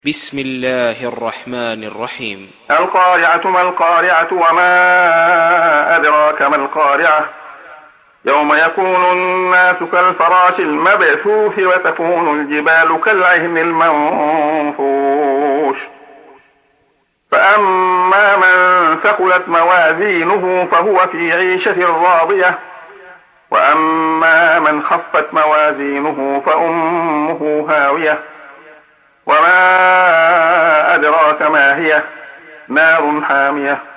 بسم الله الرحمن الرحيم. القارعة ما القارعة وما أدراك ما القارعة يوم يكون الناس كالفراش المبثوث وتكون الجبال كالعهن المنفوش فأما من ثقلت موازينه فهو في عيشة راضية وأما من خفت موازينه فأمه هاوية وما أدراك ما هي نار حامية